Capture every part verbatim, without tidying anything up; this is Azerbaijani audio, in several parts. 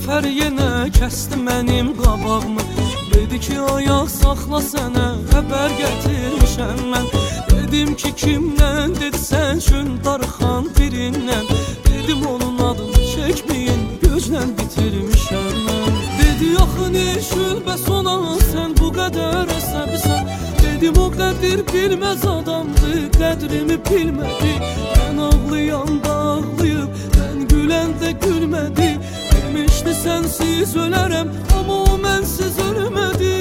nəfər yenə kəsdi mənim qabağımı. Dedi ki ayaq saxla, sənə xəbər gətirmişəm mən. Dedim ki kimlə, dedi sən üçün darxan birindən. Dedim onun adını çəkməyin, gözlə bitirmişəm mən. Dedi axı ne şülbəs ona sən bu qədər əsəbsən. Dedim o qədir bilməz adamdı, qədrimi bilmədi. Mən ağlayanda ağlayıb, mən güləndə gülmədi. Demişdi sənsiz ölərəm, amma o mənsiz ölmədi.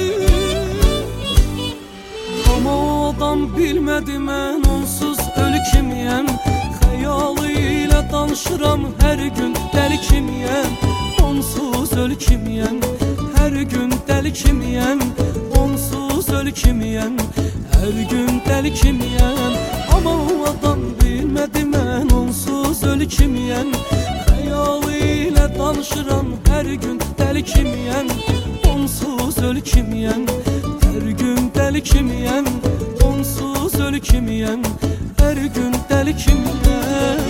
Amma o adam bilmədi mən onsuz ölü kimiyəm. Xəyalı ilə danışıram hər gün dəli kimiyəm. Onsuz ölü kimiyəm, hər gün dəli kimiyəm. Onsuz ölü kimiyəm, hər gün dəli kimiyəm. Amma o adam bilmədi mən onsuz ölü kimiyəm. Xəyalı ilə danışıram hər gün dəli kimiyəm. Onsuz ölü kimiyəm, hər gün dəli kimiyəm. Onsuz ölü kimiyəm, hər gün dəli kimiyəm.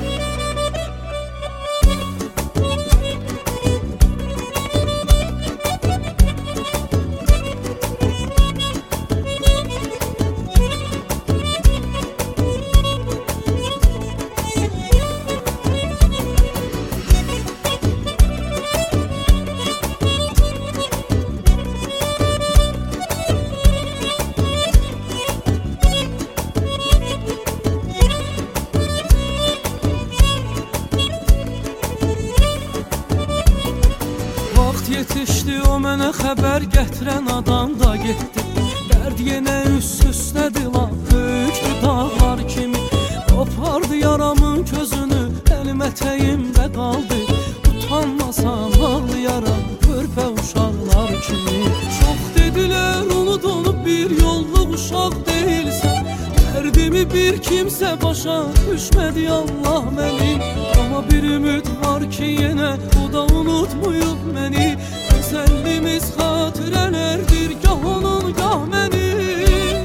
Yetişdi o mənə xəbər gətirən adam da getdi. Dərd yenə üst üstədir la, böyükdü dağlar kimi. Qopardı yaramın közünü, əlim ətəyimdə qaldı. Utanmasam ağlayaram körpə uşaqlar kimi. Çox dedilər unudulub bir yolluq uşaq deyilsən. Dərdimi bir kimsə başa düşmədi Allah mənim. Amma bir ümid var ki yenə o da unutmuyub məni. Təsəllimiz xatirələrdir, gah onun gah mənim.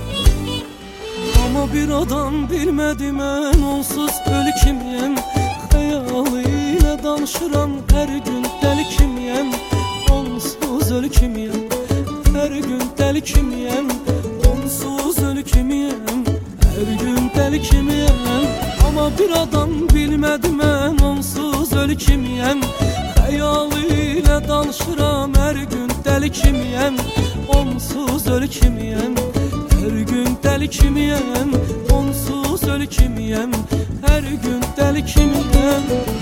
Amma bir adam bilmədi mən onsuz ölü kimiyəm. Xəyalı ilə danışıram hər gün dəli kimiyəm. Onsuz ölü kimiyəm, hər gün dəli kimiyəm. Onsuz ölü kimiyəm, hər gün dəli kimiyəm. Amma bir adam bilmədi mən onsuz ölü kimiyəm. Xəyalı ilə danışıram hər gün dəli kimiyəm. Onsuz ölü kimiyəm, hər gün dəli kimiyəm. Onsuz ölü kimiyəm, hər gün dəli kimiyəm.